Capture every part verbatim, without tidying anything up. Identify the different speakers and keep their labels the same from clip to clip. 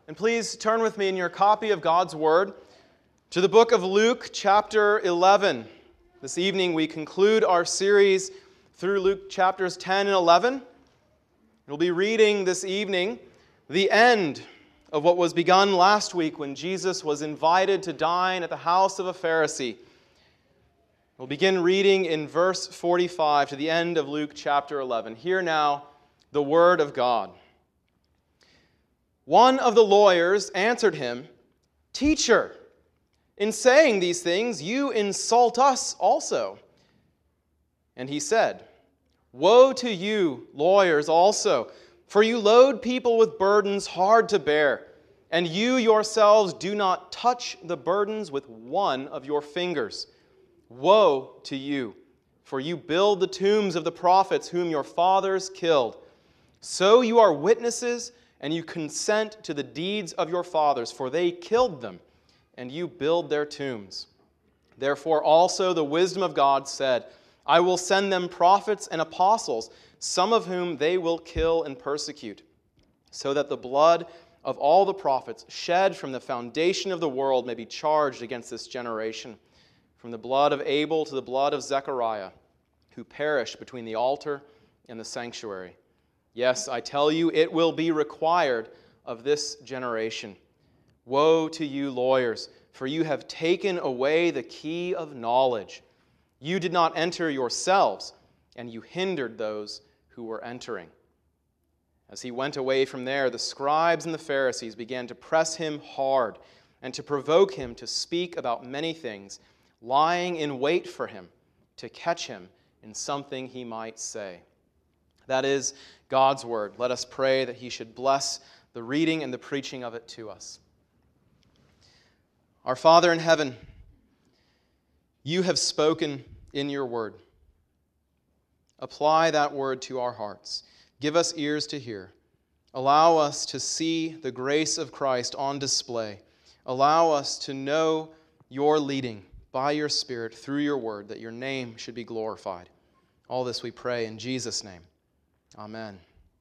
Speaker 1: And please turn with me in your copy of God's Word to the book of Luke, chapter eleven. This evening we conclude our series through Luke chapters ten and eleven. We'll be reading this evening the end of what was begun last week when Jesus was invited to dine at the house of a Pharisee. We'll begin reading in verse forty-five to the end of Luke chapter eleven. Hear now the Word of God. One of the lawyers answered him, "Teacher, in saying these things, you insult us also." And he said, "Woe to you, lawyers also, for you load people with burdens hard to bear, and you yourselves do not touch the burdens with one of your fingers. Woe to you, for you build the tombs of the prophets whom your fathers killed. So you are witnesses, and you consent to the deeds of your fathers, for they killed them, and you build their tombs. Therefore also the wisdom of God said, I will send them prophets and apostles, some of whom they will kill and persecute, so that the blood of all the prophets shed from the foundation of the world may be charged against this generation, from the blood of Abel to the blood of Zechariah, who perished between the altar and the sanctuary. Yes, I tell you, it will be required of this generation. Woe to you, lawyers, for you have taken away the key of knowledge. You did not enter yourselves, and you hindered those who were entering." As he went away from there, the scribes and the Pharisees began to press him hard and to provoke him to speak about many things, lying in wait for him to catch him in something he might say. That is God's word. Let us pray that he should bless the reading and the preaching of it to us. Our Father in heaven, you have spoken in your word. Apply that word to our hearts. Give us ears to hear. Allow us to see the grace of Christ on display. Allow us to know your leading by your Spirit through your word, that your name should be glorified. All this we pray in Jesus' name. Amen.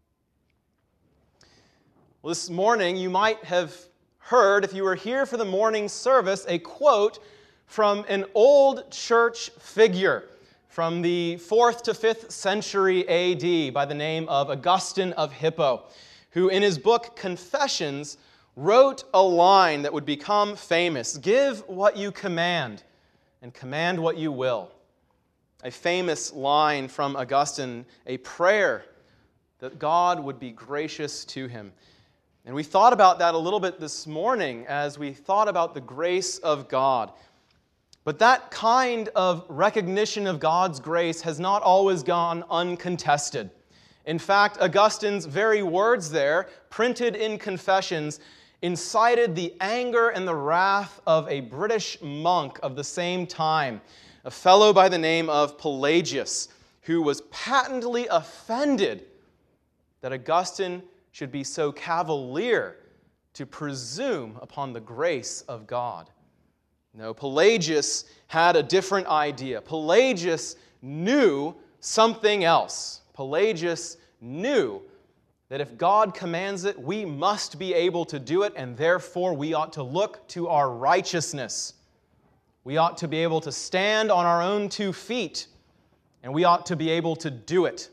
Speaker 1: Well, this morning you might have heard, if you were here for the morning service, a quote from an old church figure from the fourth to fifth century A D by the name of Augustine of Hippo, who in his book Confessions wrote a line that would become famous: "Give what you command, and command what you will." A famous line from Augustine, a prayer that God would be gracious to him. And we thought about that a little bit this morning as we thought about the grace of God. But that kind of recognition of God's grace has not always gone uncontested. In fact, Augustine's very words there, printed in Confessions, incited the anger and the wrath of a British monk of the same time, a fellow by the name of Pelagius, who was patently offended that Augustine should be so cavalier to presume upon the grace of God. No, Pelagius had a different idea. Pelagius knew something else. Pelagius knew that if God commands it, we must be able to do it, and therefore we ought to look to our righteousness. We ought to be able to stand on our own two feet, and we ought to be able to do it.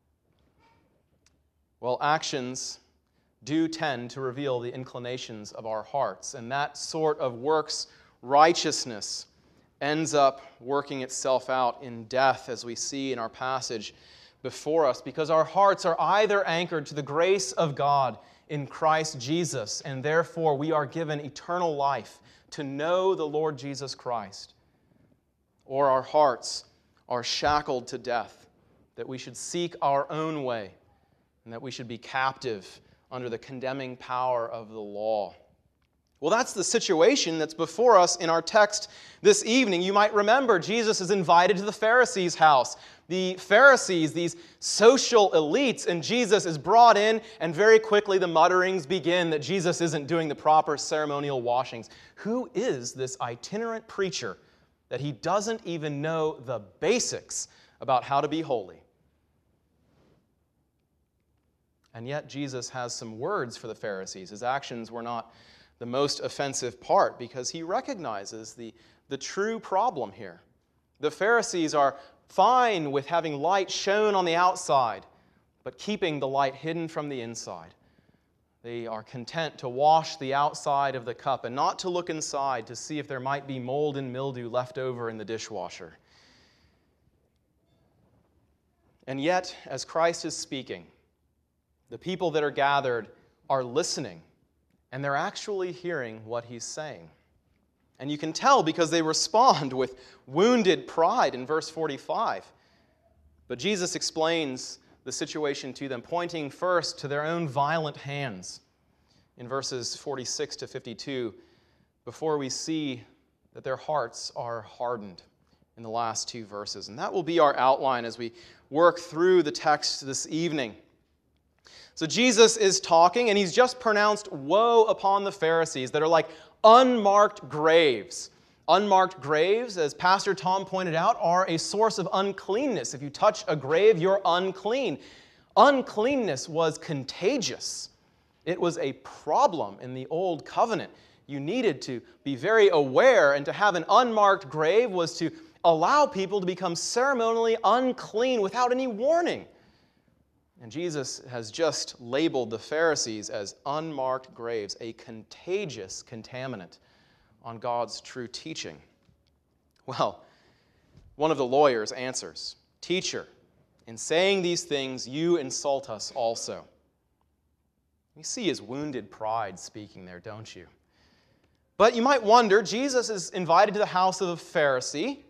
Speaker 1: Well, actions do tend to reveal the inclinations of our hearts, and that sort of works righteousness ends up working itself out in death, as we see in our passage before us, because our hearts are either anchored to the grace of God in Christ Jesus, and therefore we are given eternal life to know the Lord Jesus Christ, or our hearts are shackled to death, that we should seek our own way, and that we should be captive under the condemning power of the law. Well, that's the situation that's before us in our text this evening. You might remember Jesus is invited to the Pharisees' house. The Pharisees, these social elites, and Jesus is brought in, and very quickly the mutterings begin that Jesus isn't doing the proper ceremonial washings. Who is this itinerant preacher that he doesn't even know the basics about how to be holy? And yet Jesus has some words for the Pharisees. His actions were not the most offensive part because he recognizes the, the true problem here. The Pharisees are fine with having light shone on the outside, but keeping the light hidden from the inside. They are content to wash the outside of the cup and not to look inside to see if there might be mold and mildew left over in the dishwasher. And yet, as Christ is speaking, the people that are gathered are listening, and they're actually hearing what he's saying. And you can tell because they respond with wounded pride in verse forty-five. But Jesus explains the situation to them, pointing first to their own violent hands in verses forty-six to fifty-two, before we see that their hearts are hardened in the last two verses. And that will be our outline as we work through the text this evening. So Jesus is talking, and he's just pronounced woe upon the Pharisees that are like unmarked graves. Unmarked graves, as Pastor Tom pointed out, are a source of uncleanness. If you touch a grave, you're unclean. Uncleanness was contagious. It was a problem in the Old Covenant. You needed to be very aware, and to have an unmarked grave was to allow people to become ceremonially unclean without any warning. And Jesus has just labeled the Pharisees as unmarked graves, a contagious contaminant on God's true teaching. Well, one of the lawyers answers, "Teacher, in saying these things, you insult us also." You see his wounded pride speaking there, don't you? But you might wonder, Jesus is invited to the house of a Pharisee,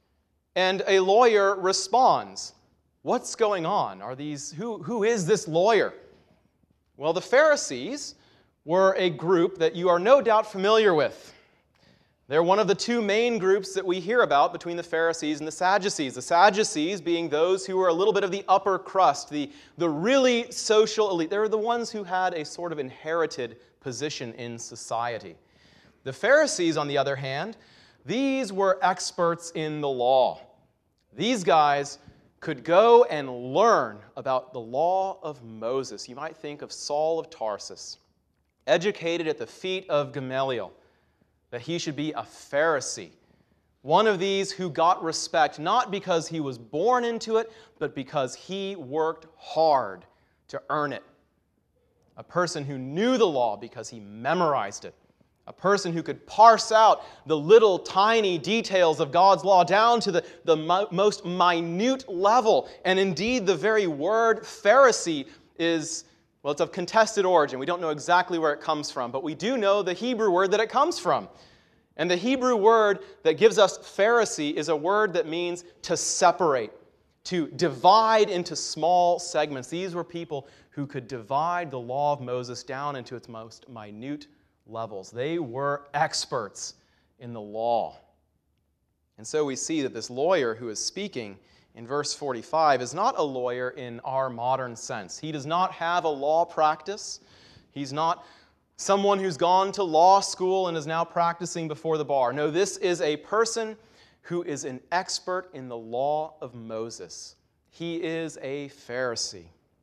Speaker 1: and a lawyer responds. What's going on? Are these who, who is this lawyer? Well, the Pharisees were a group that you are no doubt familiar with. They're one of the two main groups that we hear about between the Pharisees and the Sadducees. The Sadducees being those who were a little bit of the upper crust, the, the really social elite. They were the ones who had a sort of inherited position in society. The Pharisees, on the other hand, these were experts in the law. These guys could go and learn about the law of Moses. You might think of Saul of Tarsus, educated at the feet of Gamaliel, that he should be a Pharisee. One of these who got respect not because he was born into it, but because he worked hard to earn it. A person who knew the law because he memorized it. A person who could parse out the little tiny details of God's law down to the, the mo- most minute level. And indeed, the very word Pharisee is, well, it's of contested origin. We don't know exactly where it comes from, but we do know the Hebrew word that it comes from. And the Hebrew word that gives us Pharisee is a word that means to separate, to divide into small segments. These were people who could divide the law of Moses down into its most minute levels. They were experts in the law. And so we see that this lawyer who is speaking in verse forty-five is not a lawyer in our modern sense. He does not have a law practice. He's not someone who's gone to law school and is now practicing before the bar. No, this is a person who is an expert in the law of Moses. He is a Pharisee.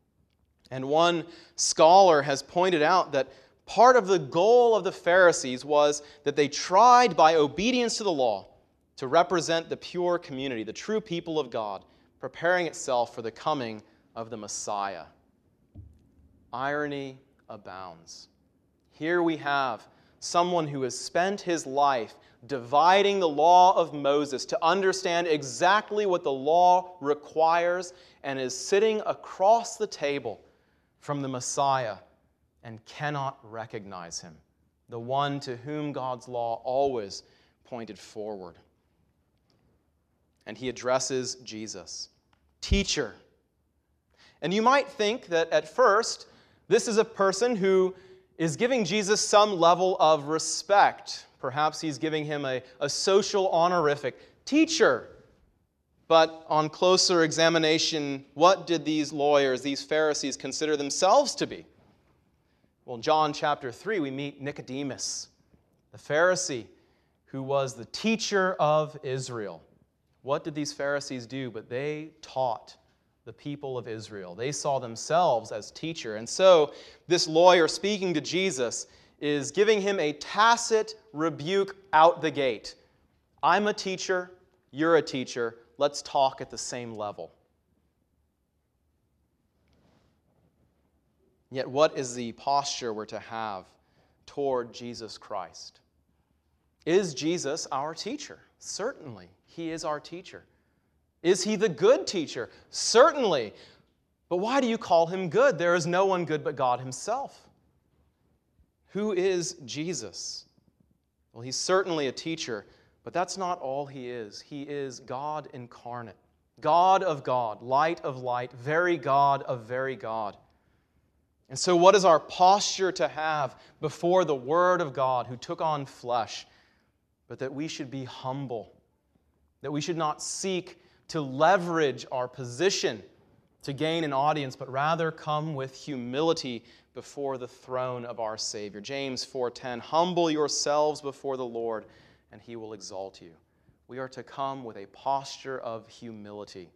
Speaker 1: And one scholar has pointed out that part of the goal of the Pharisees was that they tried by obedience to the law to represent the pure community, the true people of God, preparing itself for the coming of the Messiah. Irony abounds. Here we have someone who has spent his life dividing the law of Moses to understand exactly what the law requires and is sitting across the table from the Messiah and cannot recognize him, the one to whom God's law always pointed forward. And he addresses Jesus, "Teacher." And you might think that at first, this is a person who is giving Jesus some level of respect. Perhaps he's giving him a, a social honorific, "Teacher." But on closer examination, what did these lawyers, these Pharisees, consider themselves to be? Well, in John chapter three, we meet Nicodemus, the Pharisee who was the teacher of Israel. What did these Pharisees do? But they taught the people of Israel. They saw themselves as teacher. And so this lawyer speaking to Jesus is giving him a tacit rebuke out the gate. I'm a teacher, you're a teacher, let's talk at the same level. Yet what is the posture we're to have toward Jesus Christ? Is Jesus our teacher? Certainly, he is our teacher. Is he the good teacher? Certainly. But why do you call him good? There is no one good but God himself. Who is Jesus? Well, he's certainly a teacher, but that's not all he is. He is God incarnate, God of God, light of light, very God of very God. And so what is our posture to have before the Word of God who took on flesh? But that we should be humble, that we should not seek to leverage our position to gain an audience, but rather come with humility before the throne of our Savior. James four ten, humble yourselves before the Lord, and he will exalt you. We are to come with a posture of humility,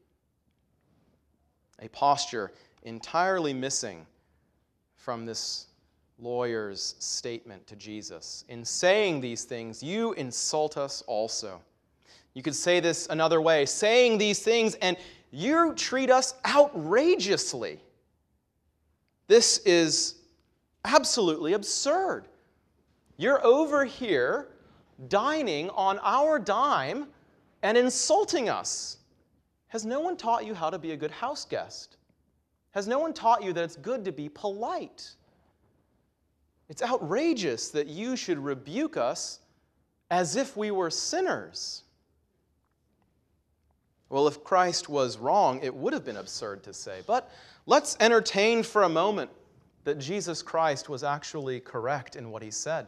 Speaker 1: a posture entirely missing from this lawyer's statement to Jesus. In saying these things, you insult us also. You could say this another way, saying these things, and you treat us outrageously. This is absolutely absurd. You're over here dining on our dime and insulting us. Has no one taught you how to be a good house guest? Has no one taught you that it's good to be polite? It's outrageous that you should rebuke us as if we were sinners. Well, if Christ was wrong, it would have been absurd to say. But let's entertain for a moment that Jesus Christ was actually correct in what he said.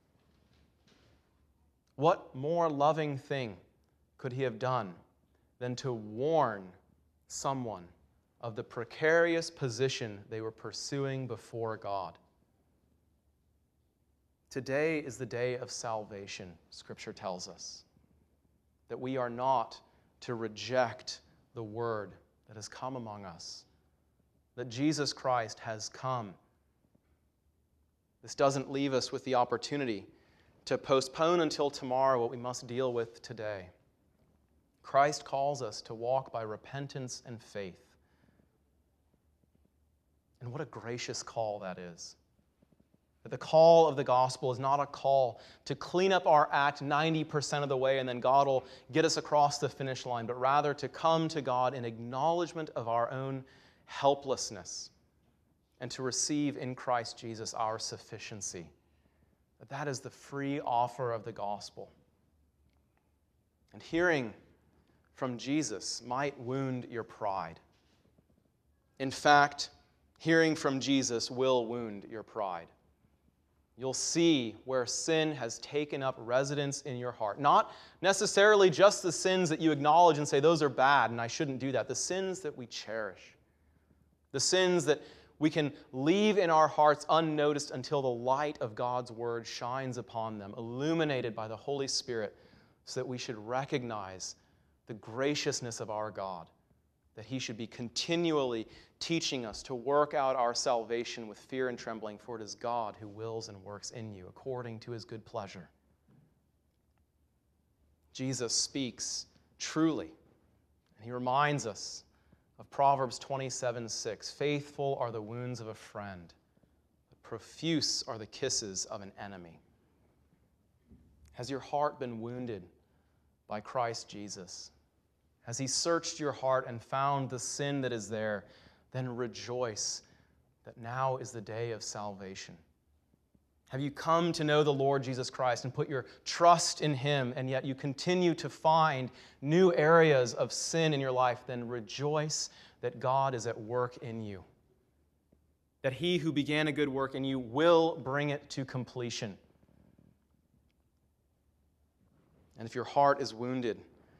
Speaker 1: What more loving thing could he have done than to warn someone of the precarious position they were pursuing before God? Today is the day of salvation, Scripture tells us, that we are not to reject the word that has come among us, that Jesus Christ has come. This doesn't leave us with the opportunity to postpone until tomorrow what we must deal with today. Christ calls us to walk by repentance and faith. And what a gracious call that is. That the call of the gospel is not a call to clean up our act ninety percent of the way and then God will get us across the finish line, but rather to come to God in acknowledgement of our own helplessness and to receive in Christ Jesus our sufficiency. That that is the free offer of the gospel. And hearing from Jesus might wound your pride. In fact, hearing from Jesus will wound your pride. You'll see where sin has taken up residence in your heart. Not necessarily just the sins that you acknowledge and say, those are bad and I shouldn't do that. The sins that we cherish. The sins that we can leave in our hearts unnoticed until the light of God's word shines upon them, illuminated by the Holy Spirit, so that we should recognize the graciousness of our God, that he should be continually teaching us to work out our salvation with fear and trembling, for it is God who wills and works in you according to his good pleasure. Jesus speaks truly, and he reminds us of Proverbs twenty-seven six. Faithful are the wounds of a friend, but profuse are the kisses of an enemy. Has your heart been wounded by Christ Jesus? Has he searched your heart and found the sin that is there? Then rejoice that now is the day of salvation. Have you come to know the Lord Jesus Christ and put your trust in him, and yet you continue to find new areas of sin in your life? Then rejoice that God is at work in you. That he who began a good work in you will bring it to completion. And if your heart is wounded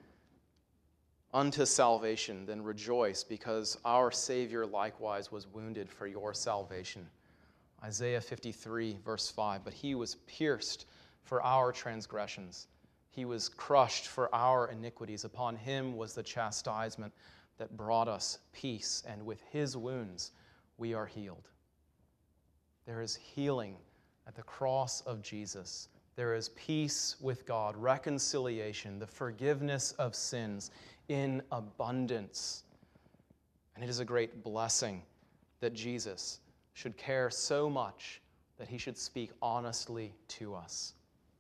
Speaker 1: unto salvation, then rejoice, because our Savior likewise was wounded for your salvation. Isaiah fifty-three, verse five, but he was pierced for our transgressions. He was crushed for our iniquities. Upon him was the chastisement that brought us peace, and with his wounds we are healed. There is healing at the cross of Jesus. There is peace with God, reconciliation, the forgiveness of sins in abundance. And it is a great blessing that Jesus should care so much that he should speak honestly to us.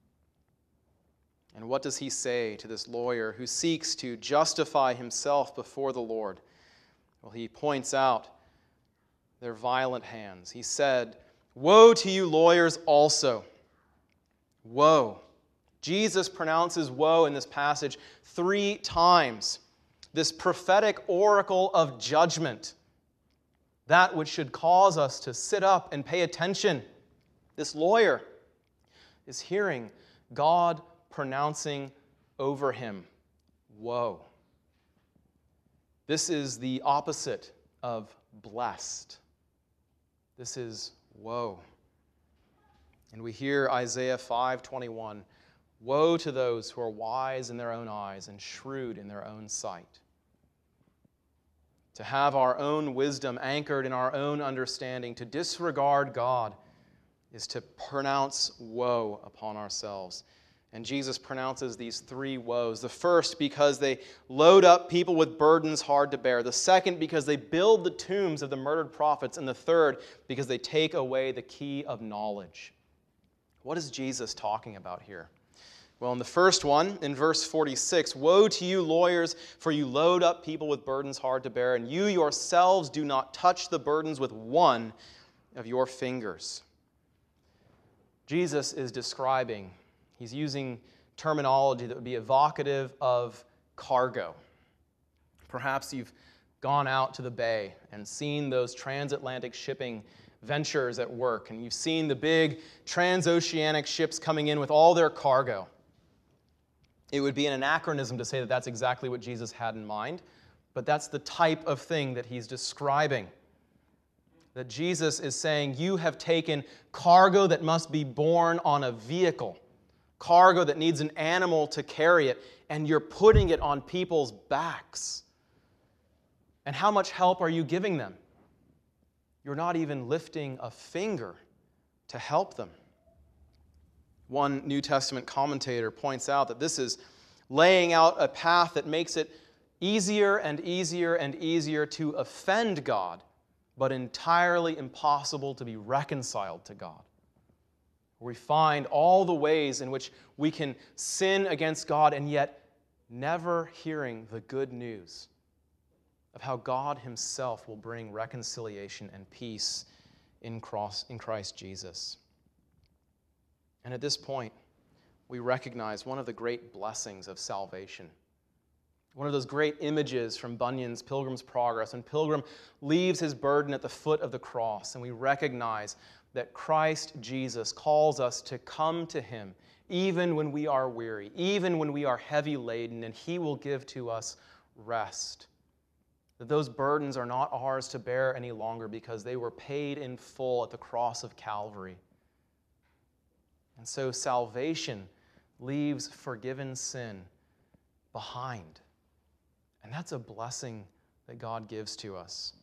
Speaker 1: And what does he say to this lawyer who seeks to justify himself before the Lord? Well, he points out their violent hands. He said, "Woe to you lawyers also." Woe. Jesus pronounces woe in this passage three times. This prophetic oracle of judgment, that which should cause us to sit up and pay attention. This lawyer is hearing God pronouncing over him, woe. This is the opposite of blessed. This is woe. And we hear Isaiah five twenty-one, woe to those who are wise in their own eyes and shrewd in their own sight. To have our own wisdom anchored in our own understanding, to disregard God, is to pronounce woe upon ourselves. And Jesus pronounces these three woes. The first, because they load up people with burdens hard to bear. The second, because they build the tombs of the murdered prophets. And the third, because they take away the key of knowledge. What is Jesus talking about here? Well, in the first one, in verse forty-six, woe to you lawyers, for you load up people with burdens hard to bear, and you yourselves do not touch the burdens with one of your fingers. Jesus is describing, he's using terminology that would be evocative of cargo. Perhaps you've gone out to the bay and seen those transatlantic shipping ventures at work, and you've seen the big transoceanic ships coming in with all their cargo. It would be an anachronism to say that that's exactly what Jesus had in mind, but that's the type of thing that he's describing. That Jesus is saying, you have taken cargo that must be borne on a vehicle, cargo that needs an animal to carry it, and you're putting it on people's backs. And how much help are you giving them? You're not even lifting a finger to help them. One New Testament commentator points out that this is laying out a path that makes it easier and easier and easier to offend God, but entirely impossible to be reconciled to God. We find all the ways in which we can sin against God and yet never hearing the good news of how God himself will bring reconciliation and peace in Christ Jesus. And at this point, we recognize one of the great blessings of salvation. One of those great images from Bunyan's Pilgrim's Progress, when Pilgrim leaves his burden at the foot of the cross, and we recognize that Christ Jesus calls us to come to him even when we are weary, even when we are heavy laden, and he will give to us rest. That those burdens are not ours to bear any longer because they were paid in full at the cross of Calvary. And so salvation leaves forgiven sin behind. And that's a blessing that God gives to us.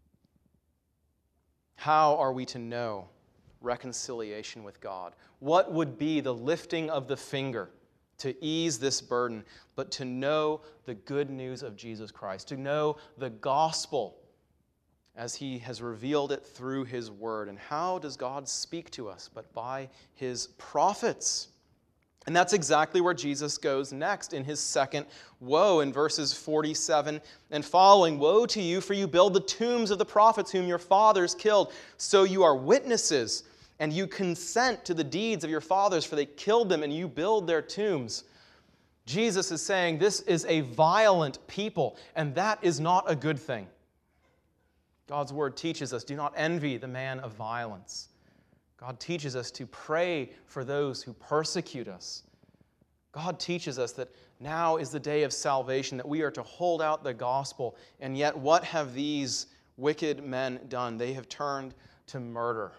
Speaker 1: How are we to know reconciliation with God? What would be the lifting of the finger to ease this burden, but to know the good news of Jesus Christ, to know the gospel as he has revealed it through his word? And how does God speak to us but by his prophets? And that's exactly where Jesus goes next in his second woe in verses forty-seven and following. Woe to you, for you build the tombs of the prophets whom your fathers killed. So you are witnesses, and you consent to the deeds of your fathers, for they killed them, and you build their tombs. Jesus is saying this is a violent people, and that is not a good thing. God's word teaches us, do not envy the man of violence. God teaches us to pray for those who persecute us. God teaches us that now is the day of salvation, that we are to hold out the gospel. And yet, what have these wicked men done? They have turned to murder.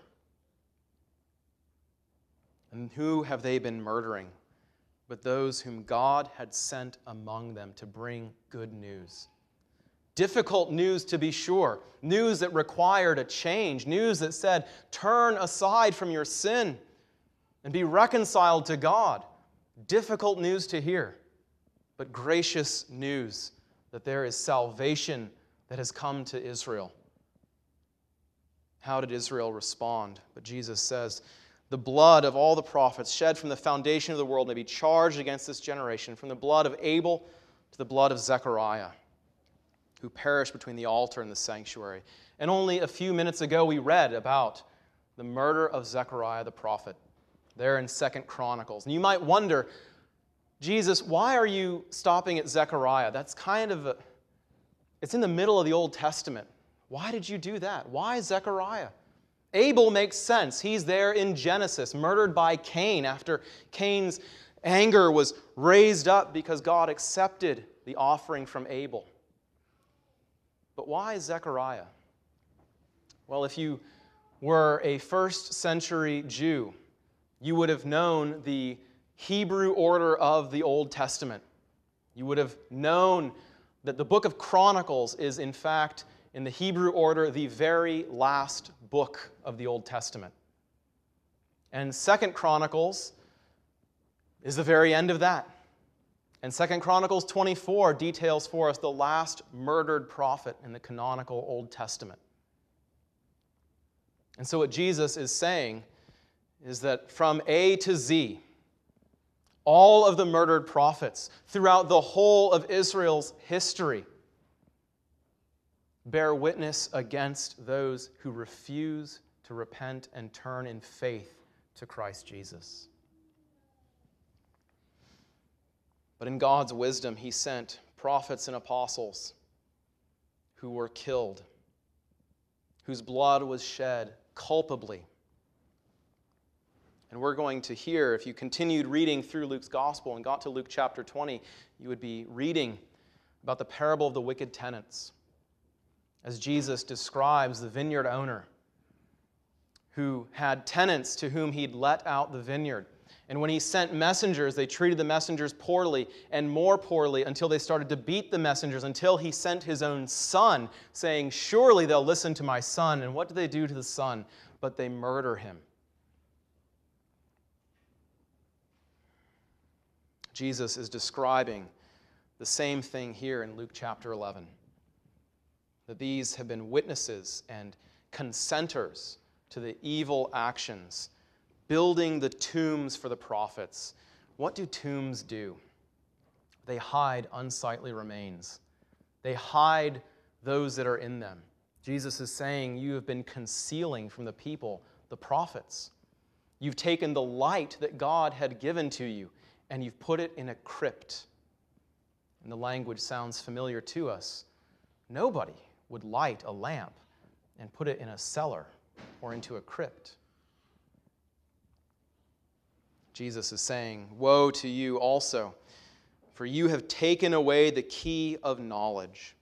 Speaker 1: And who have they been murdering? But those whom God had sent among them to bring good news. Difficult news to be sure. News that required a change. News that said, turn aside from your sin and be reconciled to God. Difficult news to hear, but gracious news that there is salvation that has come to Israel. How did Israel respond? But Jesus says, the blood of all the prophets shed from the foundation of the world may be charged against this generation, from the blood of Abel to the blood of Zechariah, who perished between the altar and the sanctuary. And only a few minutes ago we read about the murder of Zechariah the prophet, there in Second Chronicles. And you might wonder, Jesus, why are you stopping at Zechariah? That's kind of a, it's in the middle of the Old Testament. Why did you do that? Why Zechariah? Abel makes sense. He's there in Genesis, murdered by Cain after Cain's anger was raised up because God accepted the offering from Abel. But why Zechariah? Well, if you were a first century Jew, you would have known the Hebrew order of the Old Testament. You would have known that the book of Chronicles is, in fact, in the Hebrew order, the very last book of the Old Testament. And Second Chronicles is the very end of that. And Second Chronicles twenty-four details for us the last murdered prophet in the canonical Old Testament. And so what Jesus is saying is that from A to Z, all of the murdered prophets throughout the whole of Israel's history bear witness against those who refuse to repent and turn in faith to Christ Jesus. But in God's wisdom, He sent prophets and apostles who were killed, whose blood was shed culpably. And we're going to hear, if you continued reading through Luke's gospel and got to Luke chapter twenty, you would be reading about the parable of the wicked tenants, as Jesus describes the vineyard owner who had tenants to whom he'd let out the vineyard. And when he sent messengers, they treated the messengers poorly and more poorly until they started to beat the messengers, until he sent his own son, saying, surely they'll listen to my son. And what do they do to the son? But they murder him. Jesus is describing the same thing here in Luke chapter eleven. That these have been witnesses and consenters to the evil actions, building the tombs for the prophets. What do tombs do? They hide unsightly remains. They hide those that are in them. Jesus is saying, you have been concealing from the people the prophets. You've taken the light that God had given to you, and you've put it in a crypt. And the language sounds familiar to us. Nobody would light a lamp and put it in a cellar or into a crypt. Jesus is saying, woe to you also, for you have taken away the key of knowledge,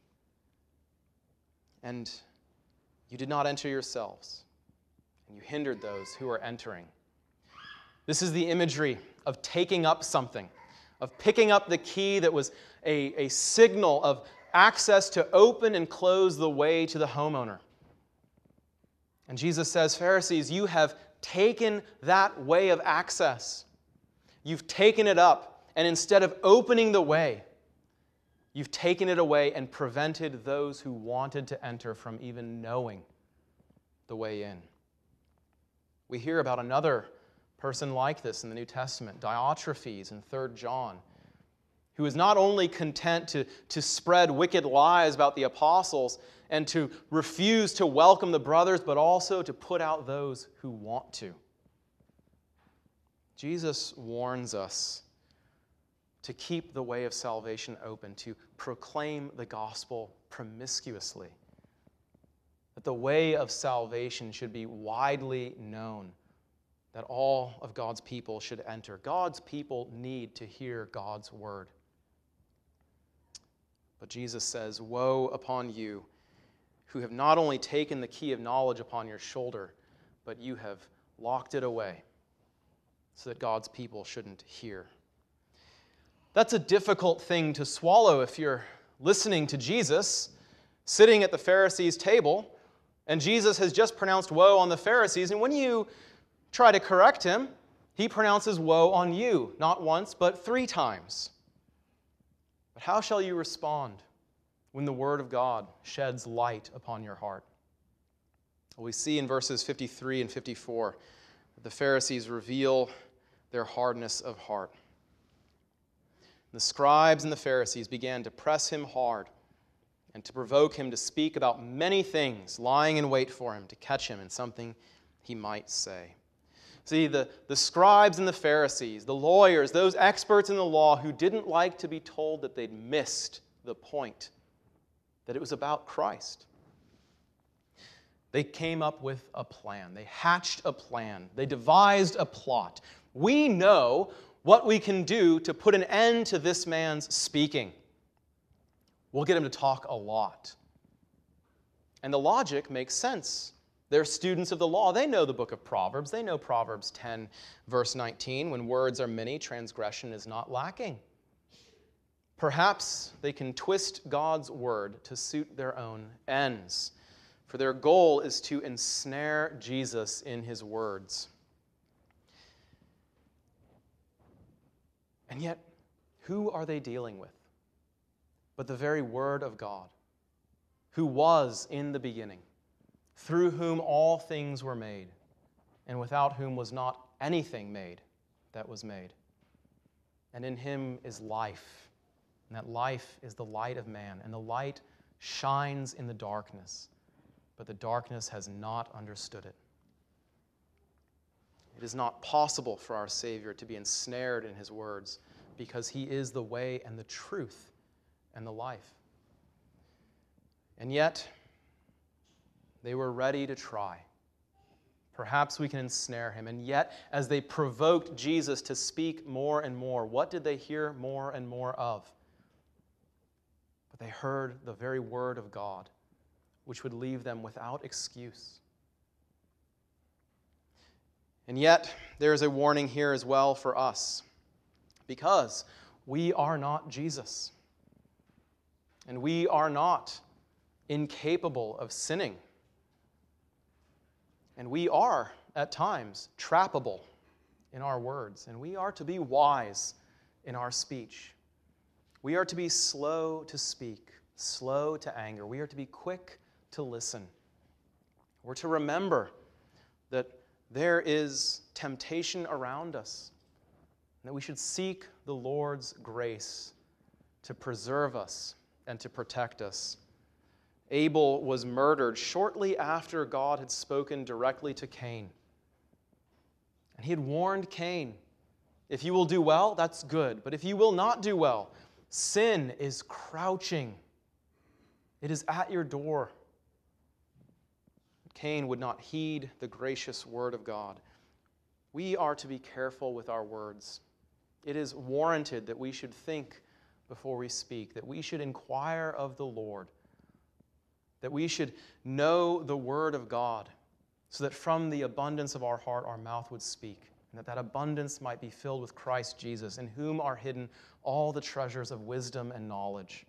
Speaker 1: and you did not enter yourselves, and you hindered those who are entering. This is the imagery of taking up something, of picking up the key that was a, a signal of access to open and close the way to the homeowner. And Jesus says, Pharisees, you have taken that way of access. You've taken it up, and instead of opening the way, you've taken it away and prevented those who wanted to enter from even knowing the way in. We hear about another person like this in the New Testament, Diotrephes in Third John, who is not only content to, to spread wicked lies about the apostles and to refuse to welcome the brothers, but also to put out those who want to. Jesus warns us to keep the way of salvation open, to proclaim the gospel promiscuously, that the way of salvation should be widely known, that all of God's people should enter. God's people need to hear God's word. But Jesus says, woe upon you who have not only taken the key of knowledge upon your shoulder, but you have locked it away so that God's people shouldn't hear. That's a difficult thing to swallow if you're listening to Jesus, sitting at the Pharisees' table, and Jesus has just pronounced woe on the Pharisees, and when you try to correct him, he pronounces woe on you, not once, but three times. But how shall you respond when the word of God sheds light upon your heart? Well, we see in verses fifty-three and fifty-four that the Pharisees reveal their hardness of heart. The scribes and the Pharisees began to press him hard and to provoke him to speak about many things, lying in wait for him to catch him in something he might say. See, the, the scribes and the Pharisees, the lawyers, those experts in the law who didn't like to be told that they'd missed the point, that it was about Christ. They came up with a plan. They hatched a plan. They devised a plot. We know what we can do to put an end to this man's speaking. We'll get him to talk a lot. And the logic makes sense. They're students of the law. They know the book of Proverbs. They know Proverbs ten, verse nineteen, when words are many, transgression is not lacking. Perhaps they can twist God's word to suit their own ends, for their goal is to ensnare Jesus in his words. And yet, who are they dealing with but the very Word of God, who was in the beginning, through whom all things were made, and without whom was not anything made that was made. And in him is life, and that life is the light of man, and the light shines in the darkness, but the darkness has not understood it. It is not possible for our Savior to be ensnared in his words, because he is the way and the truth and the life. And yet, they were ready to try. Perhaps we can ensnare him. And yet, as they provoked Jesus to speak more and more, what did they hear more and more of? But they heard the very word of God, which would leave them without excuse. And yet, there is a warning here as well for us, because we are not Jesus, and we are not incapable of sinning, and we are, at times, trappable in our words, and we are to be wise in our speech. We are to be slow to speak, slow to anger. We are to be quick to listen. We're to remember that there is temptation around us, and that we should seek the Lord's grace to preserve us and to protect us. Abel was murdered shortly after God had spoken directly to Cain. And he had warned Cain, if you will do well, that's good. But if you will not do well, sin is crouching. It is at your door. Cain would not heed the gracious word of God. We are to be careful with our words. It is warranted that we should think before we speak, that we should inquire of the Lord, that we should know the word of God, so that from the abundance of our heart our mouth would speak, and that that abundance might be filled with Christ Jesus, in whom are hidden all the treasures of wisdom and knowledge.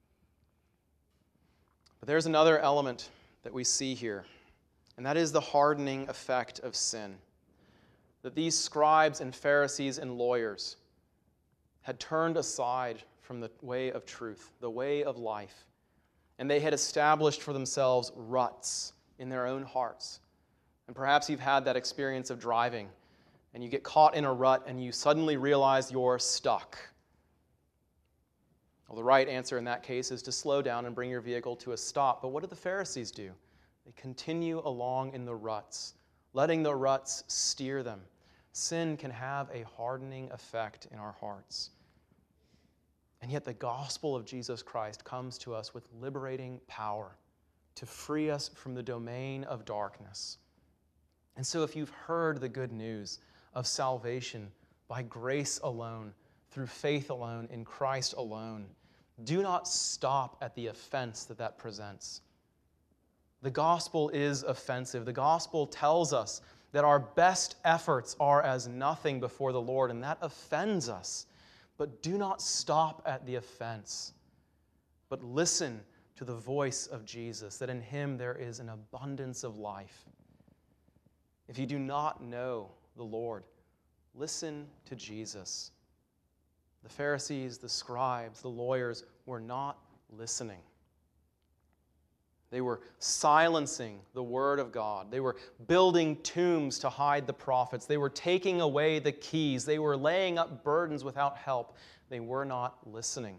Speaker 1: But there's another element that we see here, and that is the hardening effect of sin. That these scribes and Pharisees and lawyers had turned aside from the way of truth, the way of life, and they had established for themselves ruts in their own hearts. And perhaps you've had that experience of driving, and you get caught in a rut, and you suddenly realize you're stuck. Well, the right answer in that case is to slow down and bring your vehicle to a stop. But what did the Pharisees do? They continue along in the ruts, letting the ruts steer them. Sin can have a hardening effect in our hearts. And yet the gospel of Jesus Christ comes to us with liberating power to free us from the domain of darkness. And so if you've heard the good news of salvation by grace alone, through faith alone, in Christ alone, do not stop at the offense that that presents. The gospel is offensive. The gospel tells us that our best efforts are as nothing before the Lord, and that offends us. But do not stop at the offense, but listen to to the voice of Jesus, that in him there is an abundance of life. If you do not know the Lord, listen to Jesus. The Pharisees, the scribes, the lawyers were not listening. They were silencing the word of God. They were building tombs to hide the prophets. They were taking away the keys. They were laying up burdens without help. They were not listening.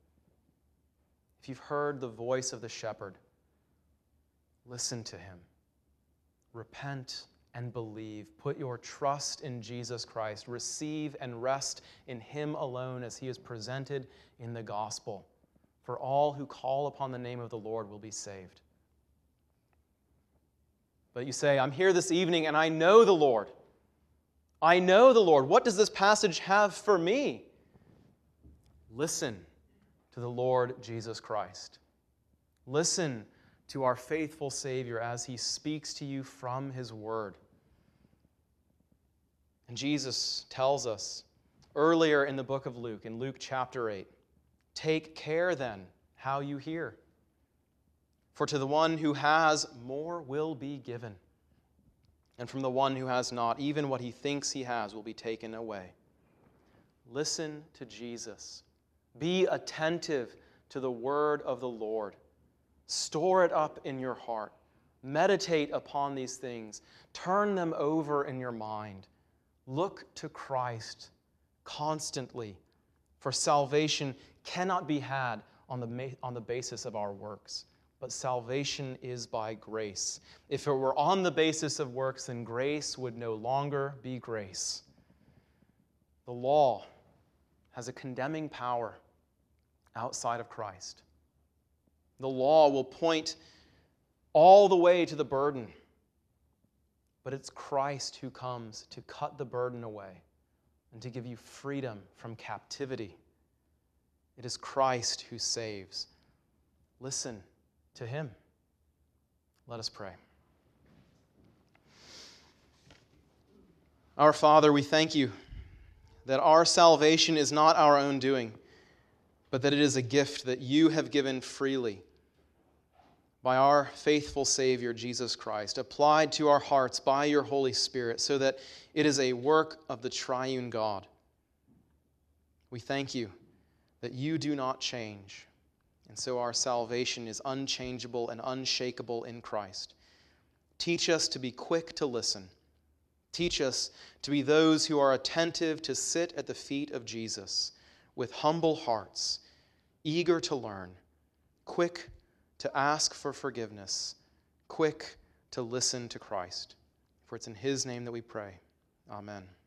Speaker 1: If you've heard the voice of the shepherd, listen to him. Repent and believe. Put your trust in Jesus Christ. Receive and rest in him alone as he is presented in the gospel. For all who call upon the name of the Lord will be saved. But you say, I'm here this evening and I know the Lord. I know the Lord. What does this passage have for me? Listen to the Lord Jesus Christ. Listen to our faithful Savior as he speaks to you from his word. And Jesus tells us earlier in the book of Luke, in Luke chapter eight, take care then how you hear. For to the one who has, more will be given. And from the one who has not, even what he thinks he has will be taken away. Listen to Jesus. Be attentive to the word of the Lord. Store it up in your heart. Meditate upon these things. Turn them over in your mind. Look to Christ constantly, for salvation cannot be had on the, on the basis of our works, but salvation is by grace. If it were on the basis of works, then grace would no longer be grace. The law has a condemning power outside of Christ. The law will point all the way to the burden, but it's Christ who comes to cut the burden away and to give you freedom from captivity. It is Christ who saves. Listen to him. Let us pray. Our Father, we thank you that our salvation is not our own doing, but that it is a gift that you have given freely by our faithful Savior, Jesus Christ, applied to our hearts by your Holy Spirit, so that it is a work of the triune God. We thank you that you do not change, and so our salvation is unchangeable and unshakable in Christ. Teach us to be quick to listen. Teach us to be those who are attentive to sit at the feet of Jesus with humble hearts, eager to learn, quick to ask for forgiveness, quick to listen to Christ. For it's in his name that we pray. Amen.